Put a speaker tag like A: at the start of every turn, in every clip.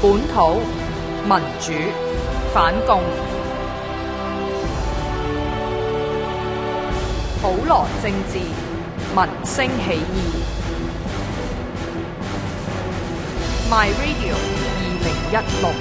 A: 本土民主反共，普羅政治民聲起義。My Radio 2016。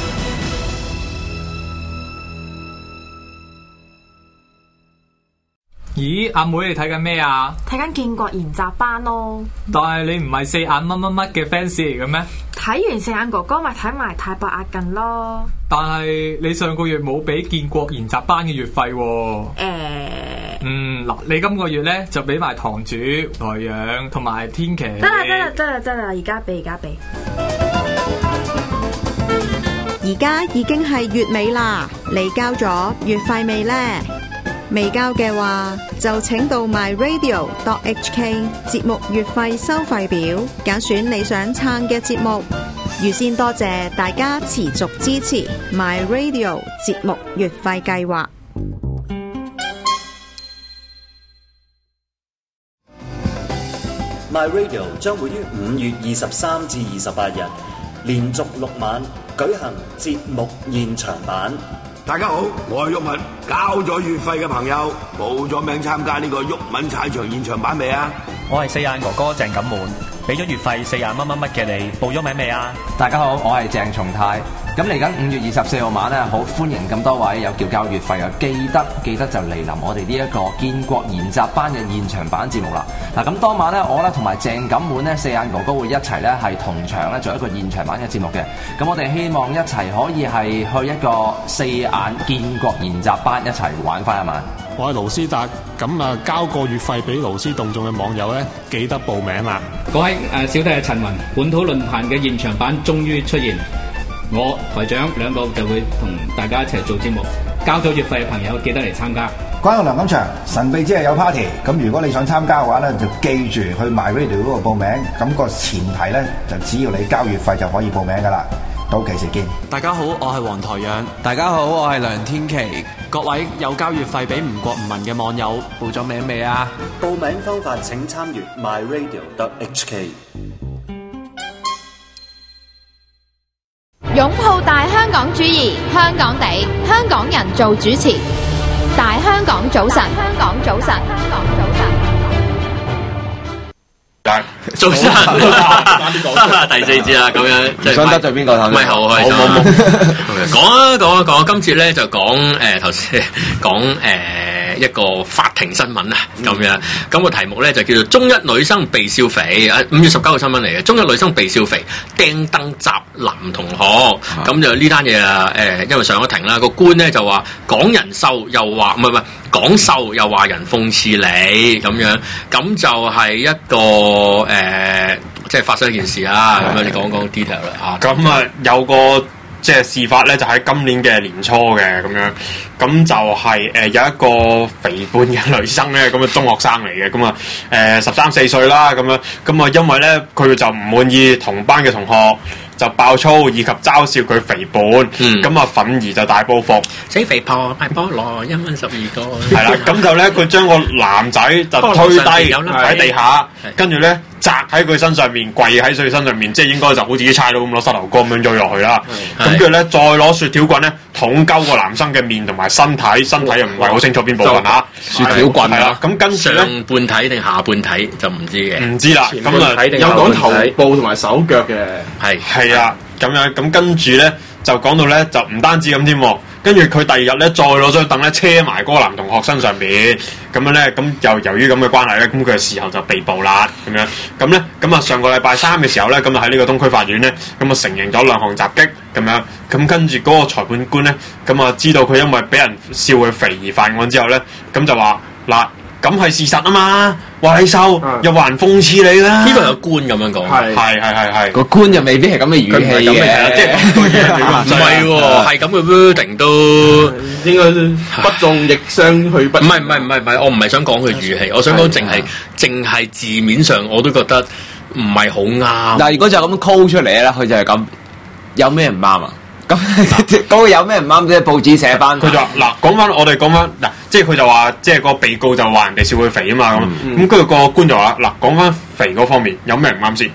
B: 咦，阿妹你睇緊咩啊？
C: 睇緊建國研習班咯。
B: 但係你唔係四眼乜乜乜嘅 fans 嚟嘅咩？
C: 睇完四眼哥哥咪睇埋太白壓近咯。
B: 但係你上個月冇俾建國研習班嘅月費喎。嗱，你今個月咧就俾埋堂主、台陽同埋天琪。
C: 得啦，而家俾。
D: 而家已經係月尾啦，你交咗月費未呢？未交嘅話，就請到 myradio.hk 節目月費收費表，揀選你想撐嘅節目。預先多謝大家持續支持 myradio 節目月費計劃。
E: myradio 將會於5月23至28日連續6晚舉行節目現場版。
F: 大家好，我係毓民，交咗月費嘅朋友報咗名參加呢個毓民踩場現場版未啊？
G: 我係四眼哥哥鄭錦滿，俾咗月費4眼乜乜乜嘅你，報咗名未啊？
H: 大家好，我係鄭松泰。咁嚟緊5月24號晚咧，好歡迎咁多位有叫交月費嘅，記得就嚟臨我哋呢一個建國研習班嘅現場版節目啦。嗱，咁當晚咧，我咧同埋鄭錦滿咧四眼哥哥會一齊咧係同場咧做一個現場版嘅節目嘅。咁我哋希望一齊可以係去一個四眼建國研習班一齊玩翻一晚。
I: 我係盧斯達，咁啊交個月費俾盧斯動眾嘅網友咧，記得報名啦。
J: 各位小弟係陳雲，本土論壇嘅現場版終於出現，我台長兩個就會同大家一齊做節目。交咗月費嘅朋友記得嚟參加。
K: 關於梁錦祥神秘之夜有 party， 咁如果你想參加嘅話咧，就記住去 MyRadio 嗰度報名。咁個前提咧就只要你交月費就可以報名噶啦。到期時見。
L: 大家好，我係黃台仰。
M: 大家好，我係梁天琦。
L: 各位有交月費俾吳國唔民嘅網友，
M: 報咗名未啊？
E: 報名方法請參閱 myradio.hk。
N: 擁抱大香港主義，香港地，香港人做主持。大香港早晨，香港早晨，香港早晨。
O: 早晨，第4節啦，咁樣即係
H: 想得罪邊個頭？
O: 咪好開心。講啊，今次咧就講頭先講一個法庭新聞啊，咁樣咁個題目咧就叫做中一女生被笑肥，5月19號新聞嚟嘅，中一女生被笑肥，掟燈砸男同學，咁就呢單嘢啊因為上咗庭啦，個官咧就話講人瘦又話唔係講瘦又話人諷刺你咁樣，咁就係一個即係發生一件事啊，咁樣你講 detail 啦嚇。
P: 咁啊有個即係事發咧，就喺今年嘅年初嘅咁樣，咁就係有一個肥胖嘅女生咧，咁啊中學生嚟嘅，咁啊13、14歲啦咁樣，咁啊因為咧佢就唔滿意同班嘅同學就爆粗以及嘲笑佢肥胖，咁啊憤而就大報復，
O: 死肥婆賣菠蘿1蚊12個。
P: 係啦，咁就咧佢將個男仔就推低喺地下，跟住咧砸喺佢身上面，跪喺佢身上面，即係應該就好似啲差佬咁攞膝頭哥咁樣追落去啦。咁跟住咧再攞雪條棍咧捅鳩個男生嘅面同埋身體又唔係好清楚邊部分嚇。
H: 雪條棍
P: 係啦，咁跟住咧
O: 上半體定下半體就唔知嘅。
P: 唔知啦，咁啊
Q: 有講頭部同埋手腳嘅，
P: 係啊，咁樣咁跟住咧就講到咧就唔單止咁添。跟住佢第2日咧，再攞張凳咧車埋嗰個男同學身上邊，咁樣咧，咁由於咁嘅關係咧，咁佢嘅事後就被捕啦，咁樣，咁咧，咁啊上個禮拜3嘅時候咧，咁啊喺呢個東區法院咧，咁啊承認咗2項襲擊，咁樣，咁跟住嗰個裁判官咧，咁啊知道佢因為俾人笑佢肥而犯案之後咧，咁就話嗱。咁係事實啊嘛，話你瘦又話人諷刺你啦。
O: 呢個有官咁樣講，
P: 係
H: 個官又未必係咁嘅語氣嘅，
P: 即係
O: 唔係喎，係咁嘅 wording 都
Q: 應該不中亦相去不。
O: 唔係，我唔係想講佢語氣，我想講淨係字面上我都覺得唔係好啱。
H: 但係如果就咁 call 出嚟咧，佢就係咁，有咩唔啱啊？咁嗰個有咩唔啱？即係報紙寫翻。
P: 佢就話嗱，講翻嗱，即係佢就話，即係個被告就話人哋笑佢肥啊嘛咁。咁跟住個官就話嗱，講翻肥嗰方面有咩唔啱先？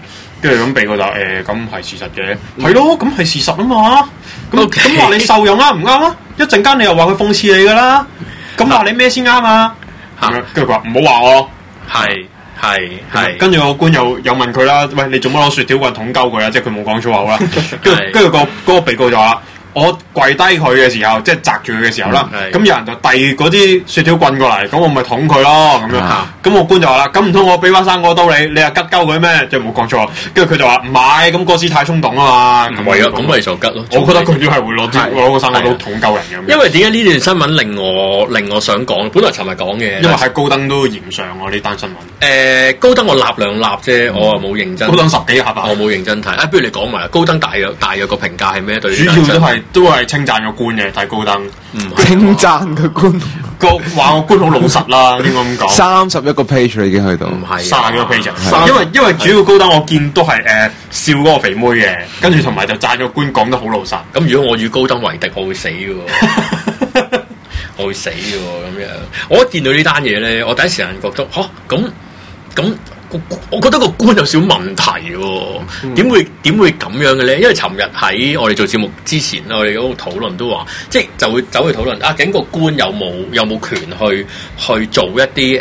P: 跟住咁被告就咁係事實嘅，係咯，咁係事實啊嘛。咁話你瘦又啱唔啱啊？一陣間你又話佢諷刺你噶啦，咁話你咩先啱啊？跟住佢話唔好話我，係，跟住個官又問佢啦，喂，你做乜攞雪條棍捅鳩佢啊？即係佢冇講粗口啦。跟住嗰個被告就話。我跪低佢嘅時候，即係擲住佢嘅時候啦，咁有人就遞嗰啲雪條棍過嚟，咁我咪捅佢咯，咁樣。咁個官就話啦，咁唔通我俾翻生果刀你又吉鳩佢咩？即係冇講錯。跟住佢就話唔係，咁嗰時太衝動啊嘛。係啊，咁咪就吉咯。我覺得佢都係會攞個生果刀捅鳩人咁。因為點解呢段新聞令我想講？本來尋日講嘅，因為喺高登都嫌上喎呢單新聞。高登我立兩立啫，我啊冇認真。高登10幾下我冇認真睇。不如你講埋高登大約個評價係咩？對主要都係稱讚個官嘅，睇高登。
R: 稱讚個官，
P: 話個官好老實啦，應該咁講。
R: 31個 page 已經去到，
P: 唔係30幾個 page。因為主要高登我見都係笑嗰個肥妹嘅，跟住同埋就讚個官講得好老實。咁如果我與高登為敵，我會死嘅喎，我會死嘅喎咁樣。我一見到呢單嘢咧，我第一時間覺得咁。我覺得個官有少問題喎，點會咁樣嘅咧？因為尋日喺我哋做節目之前，我哋嗰度討論都話，即係就會走去討論究竟個官有冇權去做一啲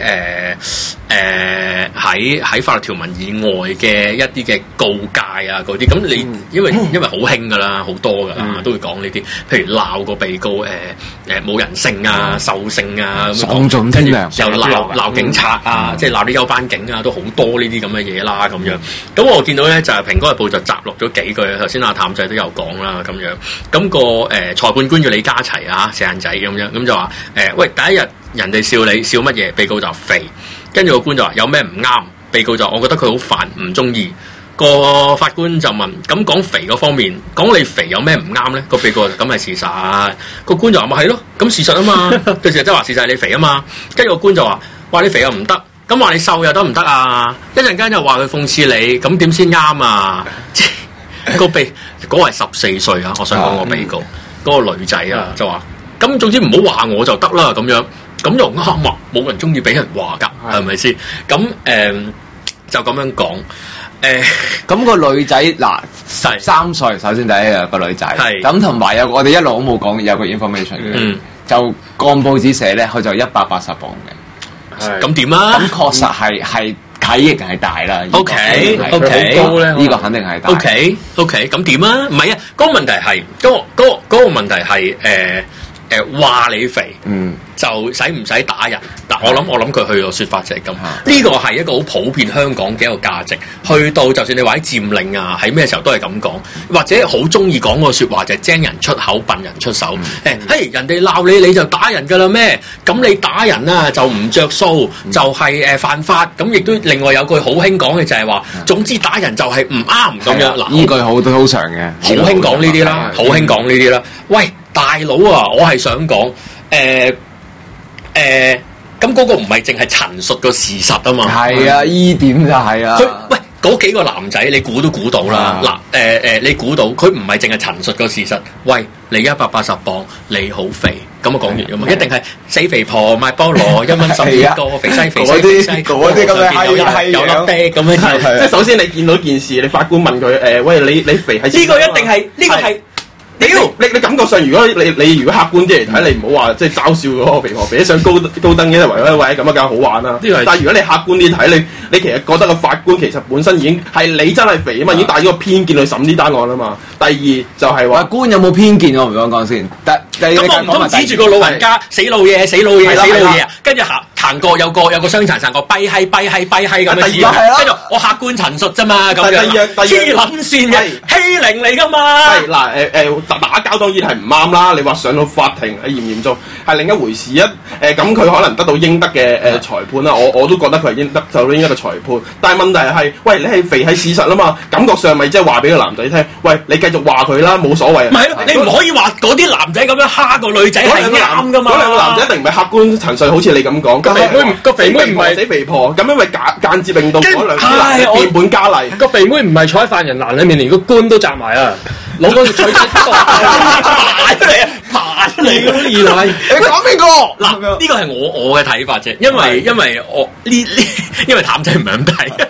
P: 喺法律條文以外嘅一啲嘅告誡啊嗰啲。咁你因為好興噶啦，好多噶啦，都會講呢啲，譬如鬧個被告冇人性啊、獸性啊，
R: 喪盡天良，
P: 又鬧警察啊，即係鬧啲休班警啊，都好多呢啲咁嘅嘢啦咁樣。咁我見到咧就係《蘋果日報》就摘錄咗幾句，頭先阿譚仔都有講啦咁樣。咁個裁判官叫李家齊啊，四眼仔咁樣，咁就話喂，第一日人哋笑你笑乜嘢？被告就肥，跟住個官就話有咩唔啱？被告就我覺得佢好煩，唔中意。個法官就問：咁講肥嗰方面，講你肥有咩唔啱咧？個被告就咁係事實。個官就話：咪係咯，咁事實啊嘛。對事實即係話事實係你肥啊嘛。跟住個官就話：話你肥又唔得。咁話你瘦又得唔得啊？一陣間又話佢諷刺你，咁點先啱啊？嗰個係14歲啊！我想講個被告，嗰個女仔啊，就話：咁總之唔好話我就得啦，咁樣咁又啱啊！冇人中意俾人話㗎，係咪先？咁就咁樣講。
R: 咁個女仔嗱13歲，首先第一個女仔，咁同埋我哋一路都冇講有個 information 嘅，就幹報紙寫咧，佢就180磅嘅。咁點啊？咁確實係體型係大啦。OK，好高咧，呢個肯定係大。OK，咁點啊？唔係啊，嗰個問題係嗰個問題係話你肥，就使唔使打人？但我諗佢去個説法就係咁。呢個係一個好普遍香港嘅一個價值。去到就算你話喺佔領啊，喺咩時候都係咁講，或者好中意講個説話就係精人出口，笨人出手。嘿，人哋鬧你就打人㗎啦咩？咁你打人啊就唔着數，就係犯法。咁亦都另外有句好興講嘅就係話，總之打人就係唔啱咁樣。嗱，呢句好常嘅，好興講呢啲啦，好興講呢啲啦。喂，大佬啊，我係想講咁嗰個唔係淨係陳述個事實啊嘛。係啊，依點就係啊。喂，嗰幾個男仔你估都估到啦。嗱，你估到佢唔係淨係陳述個事實。喂，你180磅，你好肥，咁啊講完㗎嘛。一定係死肥婆賣菠蘿，1蚊12個，肥西肥西嗰啲咁嘅有粒啤咁樣。
Q: 即係首先你見到件事，你法官問佢喂，你肥係
P: 呢個一定係呢個係。
Q: 屌，你感覺上如果你如果客觀啲嚟睇，你唔好話即係嘲笑嗰個肥婆肥得上高登嘅圍威喂咁啊，梗係好玩啦。但係如果你客觀啲睇，你其實覺得個法官其實本身已經係你真係肥啊嘛，已經帶咗個偏見去審呢單案啦嘛。第二就係話官有冇偏見我唔想講先。咁我唔通指住個老人家死老嘢死老嘢啊，跟住行過有個傷殘個跛閪咁樣指，跟住我客觀陳述啫嘛咁樣。黐撚線嘅欺凌嚟㗎嘛。係嗱打交當然係唔啱啦，你話上到法庭嚴唔嚴重係另一回事啊。咁佢可能得到應得嘅裁判啦，我都覺得佢係應得就應該嘅裁判。但係問題係，喂，你係肥係事實啊嘛，感覺上咪即係話俾個男仔聽，喂，你繼續話佢啦，冇所謂。唔係咯，你唔可以話嗰啲男仔咁樣蝦個女仔係啱㗎嘛。嗰兩個男仔一定唔係客觀陳述，好似你咁講。個肥妹唔係死肥婆，咁因為間接令到嗰兩啲男仔變本加厲。個肥妹唔係坐喺犯人欄裏面，連個官都擲埋啊！攞個錘仔爬出嚟啊！爬出嚟嗰啲疑慮，你講邊個？嗱，呢個係我嘅睇法啫，因為我因為譚仔唔係咁睇，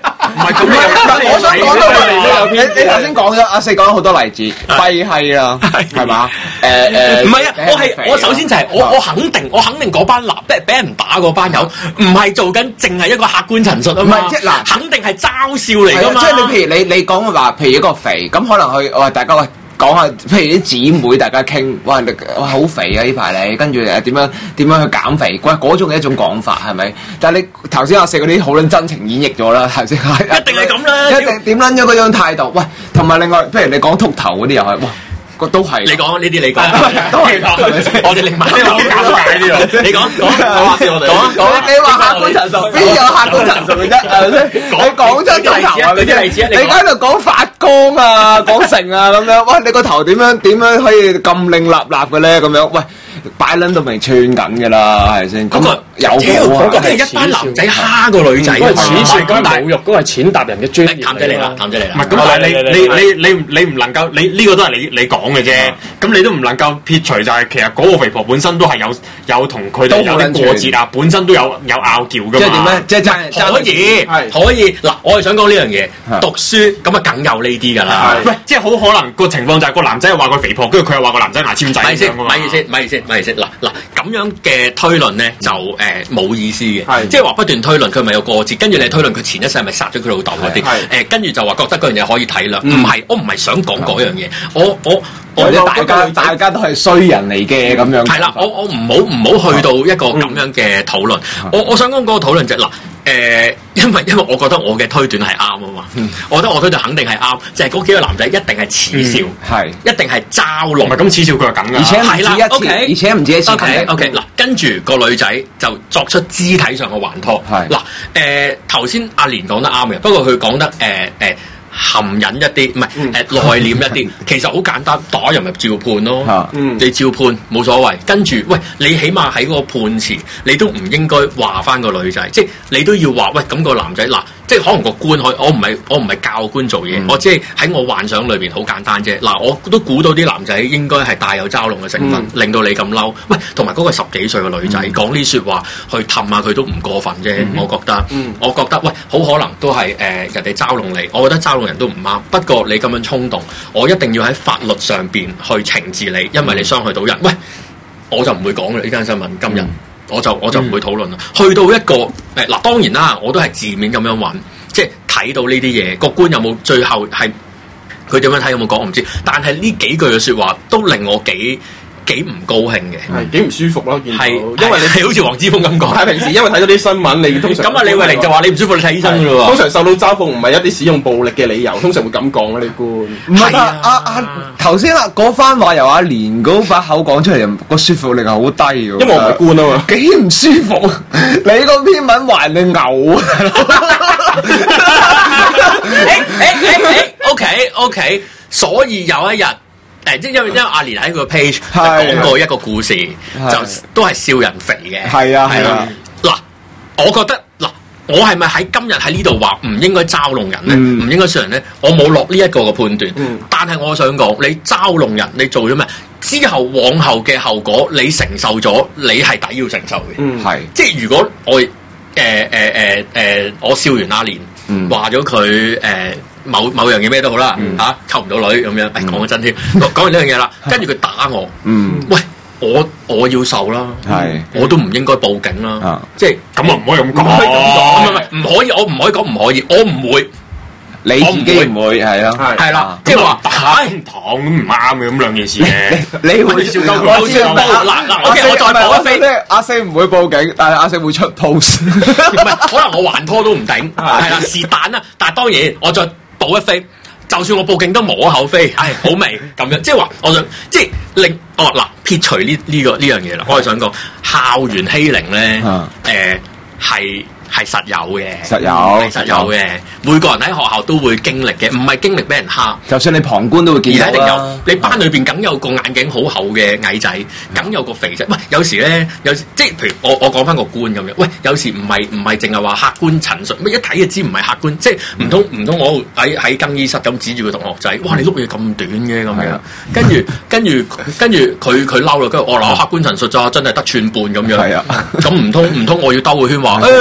P: 係咁樣。
R: 我想講到你頭先講咗阿四講咗好多例子，跛閪啦，係嘛？
O: 唔係啊，我首先就係我肯定嗰班俾人打嗰班友唔係做緊淨係一個客觀陳述啊嘛。
R: 唔係即係嗱，
O: 肯定係嘲笑嚟㗎嘛。
R: 即係你譬如你講話，譬如一個肥咁，可能去大家講下，譬如啲姊妹大家傾，哇好肥啊呢排你，跟住點樣去減肥，嗰種嘅一種講法係咪？但係你頭先阿四嗰啲好撚真情演繹咗啦，頭先
O: 一定係咁啦，
R: 一定點撚咗嗰種態度。喂，同埋另外，譬如你講禿頭嗰啲又係，哇！都係
O: 你講呢啲，你講
R: 都係
O: 我哋另外啲好尷尬啲喎。你講
R: 你話客觀陳述，邊有客觀陳述嘅啫？係咪先？你講出個頭啊！你喺度講發光啊，講成啊咁樣。喂，你個頭點樣可以咁靚立嘅咧？咁樣喂。擺撚到明串緊嘅啦，係先？嗰個有
O: 嗰個係一班男仔蝦個女仔，
Q: 嗰係恥笑，嗰係侮辱，嗰係踐踏人嘅尊嚴。
O: 譚仔嚟啦，譚仔嚟啦。
P: 唔係咁，但係你唔能夠，呢個都係你講嘅啫。咁你都唔能夠撇除就係其實嗰個肥婆本身都係有同佢哋有啲過節啊，本身都有拗撬噶嘛。
R: 即係點咧？即係
O: 可以嗱，我係想講呢樣嘢，讀書咁啊，梗有呢啲㗎啦。
P: 喂，即係好可能個情況就係個男仔話佢肥婆，跟住佢又話個男仔牙籤仔咁樣㗎嘛。
O: 咪意思。嗱咁樣嘅推論咧就冇意思嘅，即係話不斷推論佢咪有過節，跟住你推論佢前一世咪殺咗佢老豆嗰啲，跟住就話覺得嗰樣嘢可以體諒，唔係我唔係想講嗰樣嘢，我
R: 大家都係衰人嚟嘅咁樣。
O: 係啦，我唔好去到一個咁樣嘅討論，我想講嗰個討論就嗱。因為我覺得我嘅推斷係啱啊嘛，我覺得我推斷肯定係啱，就係嗰幾個男仔一定係恥笑，一定係嘲弄，
P: 唔係咁恥笑佢係梗㗎，
R: 而且唔止一次，而且唔止一次。
O: OK 嗱，跟住個女仔就作出肢體上嘅還拖。嗱頭先阿蓮講得啱嘅，不過佢講得含忍一啲，唔係內斂一啲，其實好簡單，打人咪照判咯，你照判冇所謂。跟住，喂，你起碼喺個判詞，你都唔應該話翻個女仔，即係你都要話，喂，咁個男仔嗱，即係可能個官可以，我唔係教官做嘢，我即係喺我幻想裏邊好簡單啫。嗱，我都估到啲男仔應該係帶有嘲弄嘅成分，令到你咁嬲。喂，同埋嗰個10幾歲嘅女仔講呢説話去氹下佢都唔過分啫，我覺得，喂，好可能都係人哋嘲弄你，我覺得嘲弄人都唔啱。不過你咁樣衝動，我一定要喺法律上邊去懲治你，因為你傷害到人。喂，我就唔會講啦呢間新聞今日。我就唔會討論啦。去到一個嗱，當然啦，我都係字面咁樣揾，即係睇到呢啲嘢，個官有冇最後係佢點樣睇有冇講我唔知，但係呢幾句嘅説話都令我幾唔高興嘅，
Q: 係幾唔舒服咯。見到，
O: 因為你係好似黃之鋒咁講，
Q: 係平時因為睇到啲新聞，你通常
O: 咁啊，李慧玲就話你唔舒服，你睇醫生㗎喎。
Q: 通常受到嘲諷唔係一啲使用暴力嘅理由，通常會咁講嘅呢官。
R: 唔係頭先嗰番話由阿蓮嗰把口講出嚟，個說服力係好低嘅。因
Q: 為我唔係官啊嘛，
R: 幾唔舒服。你嗰篇文還你牛
O: OK， 所以有一日。即係因為阿蓮喺個 page 就講過一個故事，就都係笑人肥嘅。
R: 係啊。
O: 嗱，我覺得嗱，我係咪喺今日喺呢度話唔應該嘲弄人咧？唔應該笑人咧？我冇落呢一個嘅判斷。但係我想講，你嘲弄人，你做咗咩？之後往後嘅後果，你承受咗，你係抵要承受嘅。
R: 係。
O: 即係如果我我笑完阿蓮，話咗佢某樣嘢咩都好啦，溝唔到女咁樣，講個真添，講完呢樣嘢啦，跟住佢打我，喂，我要受啦，我都唔應該報警啦，即係
P: 咁啊，唔可以咁講，
O: 唔可以，我唔可以講唔可以，我唔會，
R: 你自己唔會係咯，
O: 係啦，即係話打
P: 糖咁唔啱嘅咁兩件事嘅，
R: 你會笑夠
O: 嗱，OK，我再報一飛，
R: 阿四唔會報警，但係阿四會出 post，
O: 唔係，可能我還拖都唔定，係啦，是但啦，但係當然我再報一飛，就算我報警都無可厚非，唉，好味咁樣，即係話我想即係令嗱撇除呢樣嘢啦，我係想講校園欺凌咧，係實有嘅，實有嘅。每個人喺學校都會經歷嘅，唔係經歷俾人蝦。
R: 就算你旁觀都會見到啦。而一定有，
O: 你班裏邊梗有個眼鏡好厚嘅矮仔，梗有個肥仔。喂，有時咧，即係譬如我講翻個官咁樣。喂，有時唔係淨係話客觀陳述，乜一睇就知唔係客觀。即係唔通我喺更衣室咁指住個同學仔，哇！你碌嘢咁短嘅咁樣，跟住佢嬲啦，跟住我嗱客觀陳述咋，真係得寸半咁樣。係啊，咁唔通我要兜個圈話，睇落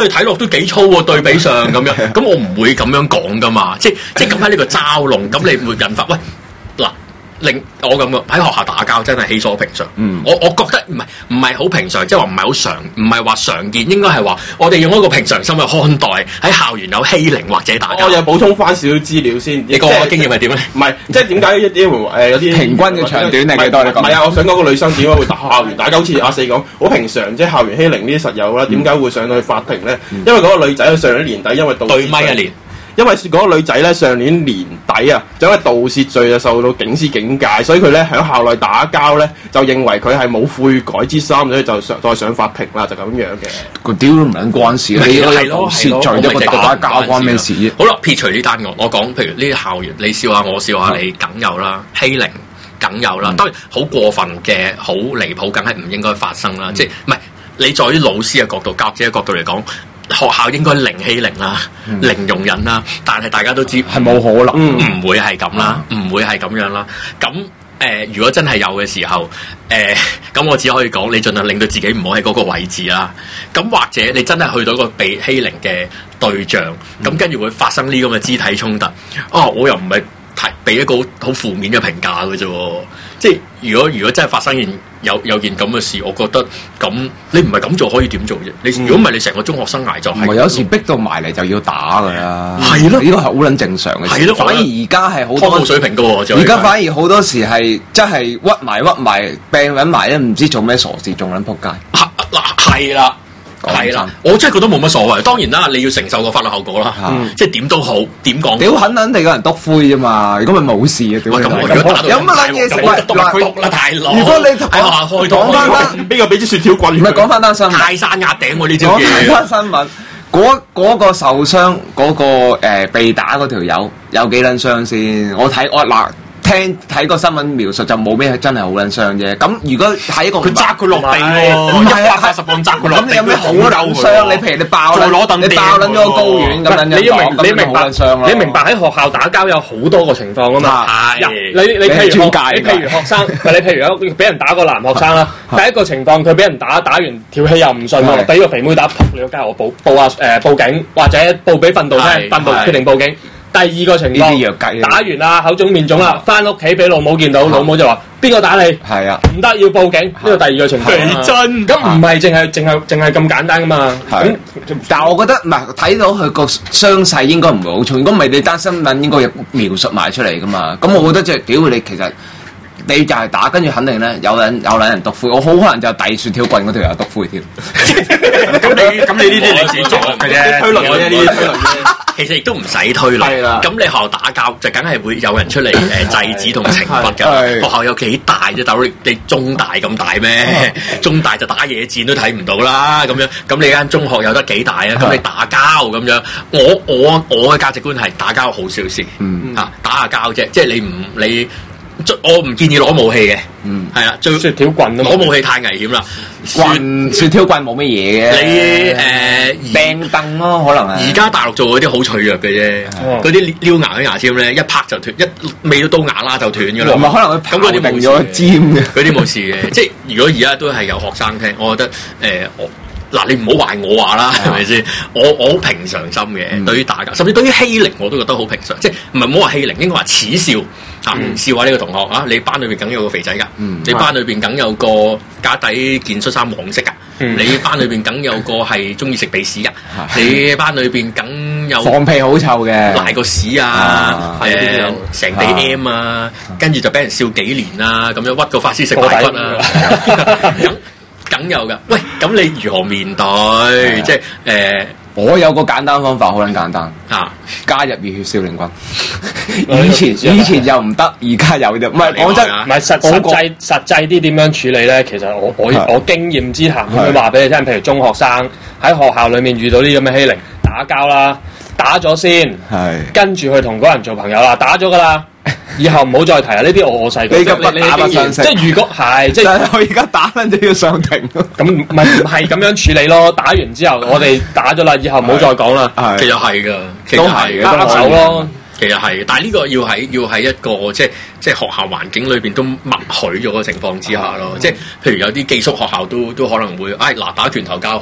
O: 都幾粗喎，對比上咁樣，咁我唔會咁樣講噶嘛，即係咁喺呢個嘲弄，咁你會引發喂嗱。令我咁嘅喺學校打交真係稀疏平常，我覺得唔係好平常，即係話唔係話常見，應該係話我哋用一個平常心去看待喺校園有欺凌或者打交。
Q: 我又補充翻少少資料先。
O: 你個經驗係點咧？
Q: 唔係，即係點解一啲有啲
R: 平均嘅長短係幾多？你講。
Q: 唔係啊，我想講個女生點解會打校園打交？好似阿四講，好平常，即係校園欺凌呢啲實有啦。點解會上到去法庭咧？因為嗰個女仔上年底因為
O: 對咪一年。
Q: 因為嗰個女仔咧上年年底啊，就因為盜竊罪就受到警司警戒，所以佢咧喺校內打交咧，就認為佢係冇悔改之心，所以就再上法庭啦，就咁樣嘅。
R: 個屌都唔撚關事，你係咯，竊罪一個打交關咩事啫？
O: 好啦，撇除呢單我講，譬如呢啲校園，你笑下我笑下你，梗有啦，欺凌梗有啦，當然好過分嘅、好離譜，梗係唔應該發生啦。即係唔係你在於老師嘅角度、教者嘅角度嚟講。學校應該零欺凌啦，零容忍啦，但係大家都知
R: 係冇可能，
O: 唔會係咁啦，唔會係咁樣啦。咁如果真係有嘅時候，咁我只可以講，你盡量令到自己唔好喺嗰個位置啦。咁或者你真係去到一個被欺凌嘅對象，咁跟住會發生呢咁嘅肢體衝突。我又唔係俾一個好負面嘅評價嘅啫。即係如果真係發生有件咁嘅事，我覺得咁你唔係咁做可以點做啫？你如果唔係你成個中學生涯就係
R: 有時逼到埋嚟就要打㗎啦。
O: 係咯，
R: 呢個係好撚正常嘅事。
O: 係咯，
R: 反而而家係好多
O: 冇水平嘅喎。
R: 而家反而好多時係真係屈埋病揾埋咧，唔知做咩傻事，仲撚仆街。
O: 嗱係啦。係啦，我真係覺得冇乜所謂。當然啦，你要承受個法律後果啦。即係點都好，點講？
R: 屌肯定有人篤灰啫嘛，如果咪冇事啊！屌有乜撚嘢食？
O: 篤啦，大佬！
R: 如果你
O: 喺學校開
R: 講翻單，
Q: 邊個俾支雪條棍？
R: 唔係講翻單新聞，
O: 泰山壓頂喎呢招嘢。
R: 講翻新聞，嗰個受傷嗰個被打嗰條友有幾撚傷先？我嗱。睇個新聞描述就冇咩真係好撚傷啫。咁如果喺一個
O: 佢揸佢落地喎，180磅揸佢落地，
R: 咁你有咩好撚傷？你譬如你爆撚咗個睾丸咁樣，
J: 你要明白，
R: 你
J: 明白喺學校打交有好多個情況啊嘛。你譬如學生，你譬如有俾人打個男學生啦，第一個情況佢俾人打完條氣又唔順喎，俾個肥妹打，撲你個街，我報警或者報俾訓導廳，訓導決定報警。第二個情況，打完啦，口腫面腫啦，翻屋企俾老母見到，老母就話邊個打你？係啊，唔得要報警。呢個第二個情況。
O: 肥真
J: 咁唔係淨係咁簡單噶嘛？
R: 咁但係我覺得唔係睇到佢個傷勢應該唔會好重，如果唔係你單新聞應該有描述埋出嚟噶嘛？咁我覺得即係屌你其實。你就係打，跟住肯定咧有人篤灰，我好可能就遞雪條棍嗰條友篤灰添。
O: 咁你呢啲你自己做嘅啫，推論啫呢啲推論啫。其實亦都唔使推論。咁你學校打交就梗係會有人出嚟制止同懲罰㗎。學校有幾大啫？大佬你中大咁大咩？中大就打野戰都睇唔到啦。咁樣咁你間中學有得幾大啊？咁你打交咁樣，我嘅價值觀係打交好小事。打下交啫，即係你。我唔建議攞武器嘅，係啦，
J: 雪條棍
O: 攞武器太危險啦。
R: 雪條棍冇乜嘢嘅，你掟凳咯，可能係。而
O: 家大陸做嗰啲好脆弱嘅啫，嗰啲撩牙嘅牙籤咧，一拍就斷，一未到刀牙啦就斷㗎啦。
R: 唔係可能佢咁嗰啲冇咗尖嘅，
O: 嗰啲冇事嘅。即係如果而家都係有學生聽，我覺得嗱，你唔好話我話啦，係咪先？我好平常心嘅，對於打交，甚至對於欺凌我都覺得好平常。即係唔係唔好話欺凌，應該話恥笑笑下呢個同學啊！你班裏邊梗有個肥仔㗎，你班裏邊梗有個假底件恤衫黃色㗎，你班裏邊梗有個係中意食鼻屎㗎，你班裏邊梗有
R: 放屁好臭嘅，
O: 賴個屎啊，成地 M 啊，跟住就俾人笑幾年啊，咁樣屈個法師食排骨啊，梗有㗎。喂，咁你如何面對？即係
R: 我有個簡單方法，好撚簡單加入熱血少年軍。以前又唔得，而家有啫。唔係講真，
J: 唔係實際啲點樣處理咧？其實我經驗之談會話俾你聽。譬如中學生喺學校裏面遇到呢啲咁嘅欺凌，打交啦，打咗先，跟住去同嗰人做朋友啦，打咗噶啦。以後唔好再提啦！呢啲我細個，
R: 你打不相識。
J: 即係如果係，即係
R: 我而家打緊就要上庭。
J: 咁唔係咁樣處理咯？打完之後，我哋打咗啦，以後唔好再講啦。
O: 其實係㗎，
J: 都係嘅，手咯。
O: 其實係，但係呢個要喺一個即係學校環境裏邊都默許咗嘅情況之下咯。即係譬如有啲寄宿學校都可能會，嗱打拳頭交好啦，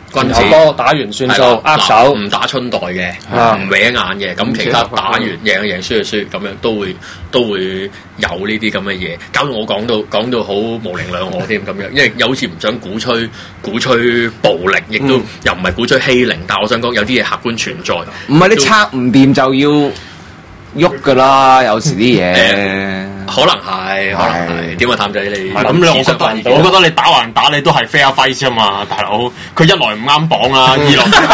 J: 君子波打完算數，握手
O: 唔打春袋嘅，唔搲眼嘅，咁其他打完贏就贏，輸就輸，咁樣都會有呢啲咁嘅嘢，搞到我講到好模棱兩可添咁樣，因為又好似唔想鼓吹暴力，亦都又唔係鼓吹欺凌，但係我想講有啲嘢客觀存在，
R: 唔係你測唔掂就要喐噶啦，有時啲嘢。
O: 可能係點啊，譚仔你
P: 咁我覺得你打還打你都係 fair fight 啫嘛，大佬佢一來唔啱磅啊，二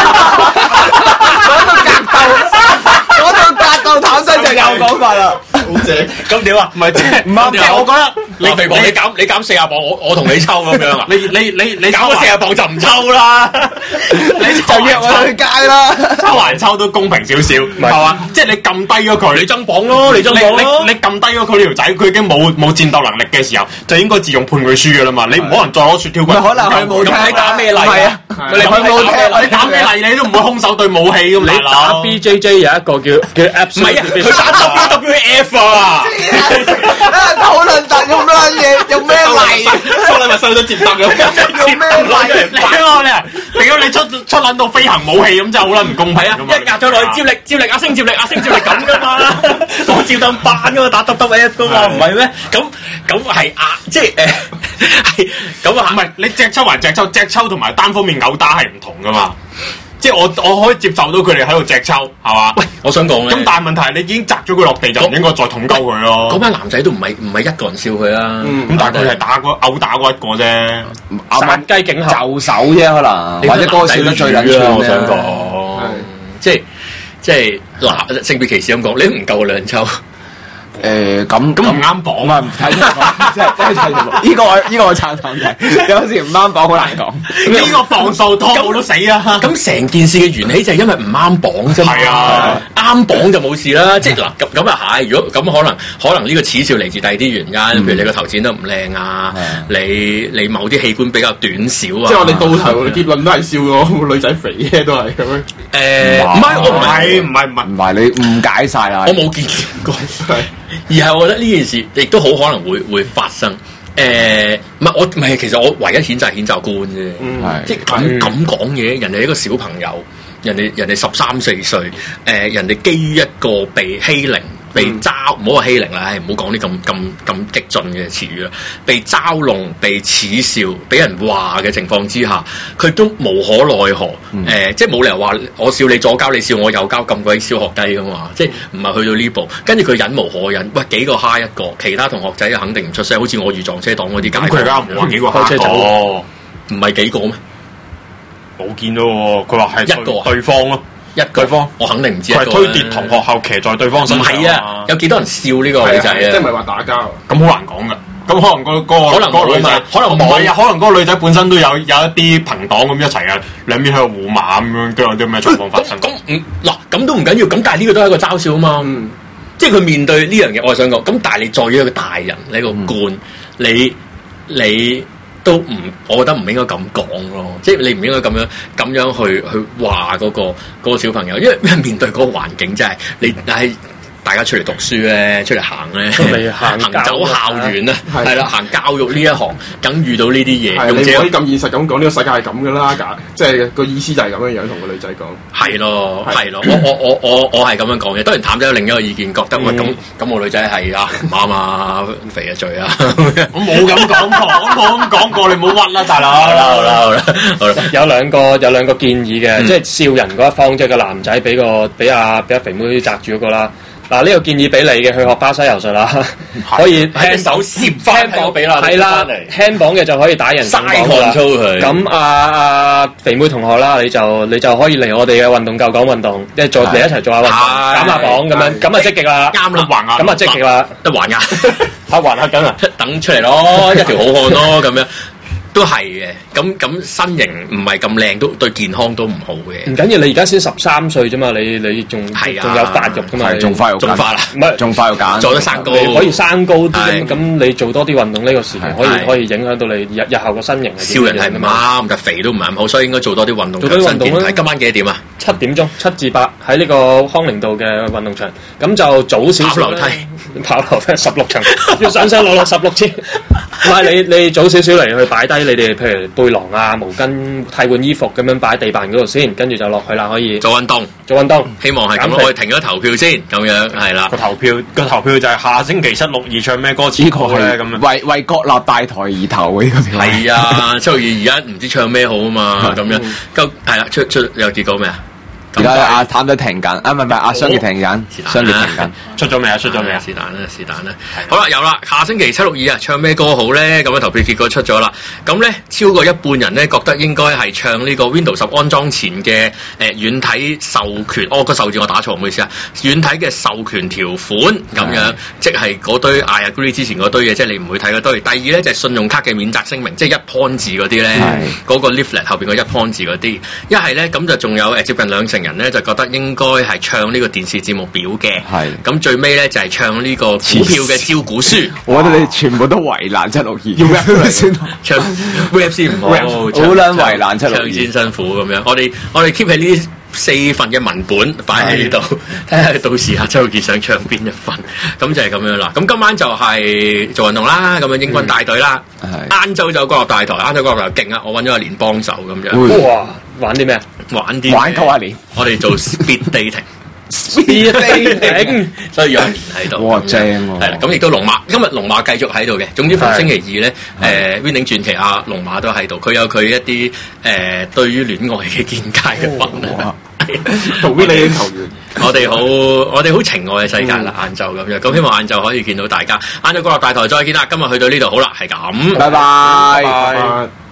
P: 來
R: 講到格鬥坦身就有講法啦，
P: 好正。
O: 咁點啊？
P: 唔係即係唔啱，我覺得
O: 你肥磅你減40磅，我同你抽咁樣啊？
P: 你
O: 減個40磅就唔抽啦，
R: 你就約我去街啦，
P: 抽還抽都公平少少，係嘛？即係你撳低咗佢，
O: 你增磅咯，你
P: 撳低咗佢呢條仔，佢已經冇戰鬥能力嘅時候，就應該自動判佢輸噶啦嘛。你唔可能再攞雪條棍。
R: 可能佢冇
O: 睇打咩例
R: 啊？
O: 你
P: 打咩例你都唔會空手對武器咁。
J: 你打 BJJ 有一個叫 Apps，
O: 唔係啊，佢打 WWF 啊！
R: 討論特咁多嘢，有咩例？
P: 收禮物收咗接得嘅，
R: 有咩例？
P: 你你出撚到飛行武器咁，真係好撚唔公平啊！
O: 一壓咗落去，接力，阿星接力咁噶嘛？我照燈班噶嘛，打 WWF 噶嘛，唔係咩？咁係即係係咁啊？
P: 唔係你隻抽還隻抽同埋單方面毆打係唔同噶嘛？即係我可以接受到佢哋喺度隻抽，係嘛？喂，
O: 我想講咧。
P: 咁但係問題係你已經擲咗佢落地，就唔應該再捅鳩佢咯。
O: 嗰班男仔都唔係一個人笑佢啦。
P: 咁但係佢係毆打過一個啫，
J: 殺雞儆猴
R: 就手啫，可能或者歌笑得最撚串。
O: 我想講，即係嗱，性別歧視咁講，你都唔夠兩抽。
R: 咁
P: 唔啱磅
R: 啊！唔睇即係睇呢個我撐撐嘅，有時唔啱磅好難講。
P: 呢個磅數多我都死啊！
O: 咁成件事嘅緣起就係因為唔啱磅啫嘛。係啊，啱磅就冇事啦。即係嗱咁啊係。如果咁可能呢個恥笑嚟自第二啲原因，譬如你個頭剪得唔靚啊，你某啲器官比較短小啊。
Q: 即係我哋到頭結論都係笑個女仔肥嘅都係咁樣。
O: 唔係，
R: 唔係你誤解晒啦。
O: 我冇見過。而係我覺得呢件事亦都好可能會發生。唔係，其實我唯一譴責譴責官啫。即係咁講嘢，人哋一個小朋友，人哋13、14歲，人哋基於一個被欺凌、被嘲，唔好話欺凌啦，唔好講啲咁激進嘅詞語啦。被嘲弄、被恥笑、俾人話嘅情況之下，佢都無可奈何。即係冇理由話我笑你左膠，你笑我右膠，咁鬼小學雞噶嘛？即係唔係去到呢步？跟住佢忍無可忍，喂幾個蝦一個，其他同學仔肯定唔出聲，好似我遇撞車黨嗰啲解。
P: 咁佢而家唔話幾個蝦個，
O: 唔係幾個咩？
P: 冇見到喎，佢話係
O: 一個
P: 對方咯。對方，
O: 我肯定唔知一個。
P: 佢係推跌同學後騎在對方身上。
O: 唔係啊，有幾多人笑呢個女仔啊？
Q: 即係唔係話打交？
P: 咁好難講噶。咁可能
O: 可能
P: 個女仔，可能唔係啊，可能嗰個女仔本身都有一啲朋黨咁一齊啊，兩邊喺度互罵咁樣，都有啲咩狀況發生。
O: 咁都唔緊要，咁但係呢個都係一個嘲笑啊嘛。即係佢面對呢樣嘢，我係想講。咁但係你在於一個大人，你一個官，你都唔，我覺得唔應該咁講咯。即係你唔應該咁樣去話嗰個小朋友，因為面對嗰個環境真係你係。大家出嚟讀書咧，出嚟行咧，行走校園啊，係啦，行教育呢一行，梗遇到呢啲嘢。
Q: 你唔可以咁現實咁講，呢個世界係咁噶啦，即係個意思就係咁樣樣同個女仔講。
O: 係咯，我係咁樣講嘅。當然譚仔有另一個意見，覺得喂咁我女仔係啊唔啱啊，肥嘅罪啊。
P: 我冇咁講過，我冇咁講過，你唔好屈啦，大佬。
O: 好啦，
J: 有兩個建議嘅，即係笑人嗰一方，即係個男仔俾阿肥妹擲住嗰個啦。嗱，呢個建議俾你嘅，去學巴西柔術啦，可以輕手攝翻磅俾啦，係啦，輕磅嘅就可以打人重磅啦。咁阿肥妹同學啦，你就可以嚟我哋嘅運動救港運動，即係嚟一齊做下運動，減下磅咁樣，咁啊積極啦，
O: 啱啦，
J: 咁啊積極啦，
O: 得還呀，
J: 還下緊啊，
O: 等出嚟咯，一條好漢咯，咁樣。都係嘅，咁身形唔係咁靚，都對健康都唔好嘅。
J: 唔緊要，你而家先13歲啫嘛，你仲有發育噶嘛，
R: 仲快啦，
J: 唔係仲
R: 快又揀，
O: 做得生高，
J: 你可以生高啲咁你做多啲運動呢個時期可以影響到你日後個身形。
O: 笑人係唔啱，但肥都唔係咁好，所以應該做多啲運動。
J: 做多啲運動啦！
O: 今晚幾點啊
J: ？7點鐘，7至8喺呢個康寧道嘅運動場，咁就早少少。
O: 跑樓梯
J: 16層，要上落16次。 唔係你早少少嚟去擺低你哋，譬如背囊啊、毛巾、替換衣服咁樣擺喺地板嗰度先，跟住就落去啦，可以
O: 做運動，希望係咁。我哋停咗投票先，咁樣係啦。
P: 個投票就係下星期七六二唱咩歌詞歌咧？咁樣
R: 為國立大台而投呢個票。
O: 係啊，七六二而家唔知唱咩好啊嘛，咁樣係啦，出有結果未啊？
R: 而家阿譚都停緊，唔係阿雙傑停緊，雙傑停緊，
P: 出咗未啊？是但啦。
O: 好啦，有啦，下星期七六二啊，唱咩歌好咧？咁樣投票結果出咗啦。咁咧超過一半人咧覺得應該係唱呢個 Windows 10安裝前嘅軟體授權，個授字我打錯，唔好意思啊。軟體嘅授權條款咁樣，即係嗰堆 I agree 之前嗰堆嘢，即係你唔會睇嗰堆。第二咧就係信用卡嘅免責聲明，即係一 point 字嗰啲咧，嗰個 leaflet 後邊嗰一 point 字嗰啲。一係咧咁就仲有接近20%人咧就覺得應該係唱呢個電視節目表嘅，咁最尾咧就係唱呢個股票嘅招股書。
R: 我覺得你全部都為難762，要 rap 先
O: 唱 rap 先唔好，好
R: 撚為難762，
O: 唱先辛苦咁樣。我哋 keep 起呢4份嘅文本擺喺度，睇下到時阿762想唱邊一份，咁就係咁樣啦。咁今晚就係做運動啦，咁樣英軍大隊啦，晏晝就國立大台，晏晝國立大台勁啊！我揾咗阿連幫手咁樣。
J: 哇！玩啲咩？
O: 玩
R: 夠阿連。
O: 我哋做 speed dating。speed
J: dating，
O: 所以有阿連喺度。
R: 哇，正喎！
O: 係啦，咁亦都龍馬，今日龍馬繼續喺度嘅。總之逢星期二咧，Winning 傳奇阿龍馬都喺度。佢有佢一啲對於戀愛嘅見解嘅分享。
Q: 同 Winning 球員，
O: 我哋好情愛嘅世界啦，晏晝咁樣。咁希望晏晝可以見到大家。晏晝國立大台再見啦！今日去到呢度好啦，係咁，
R: 拜拜。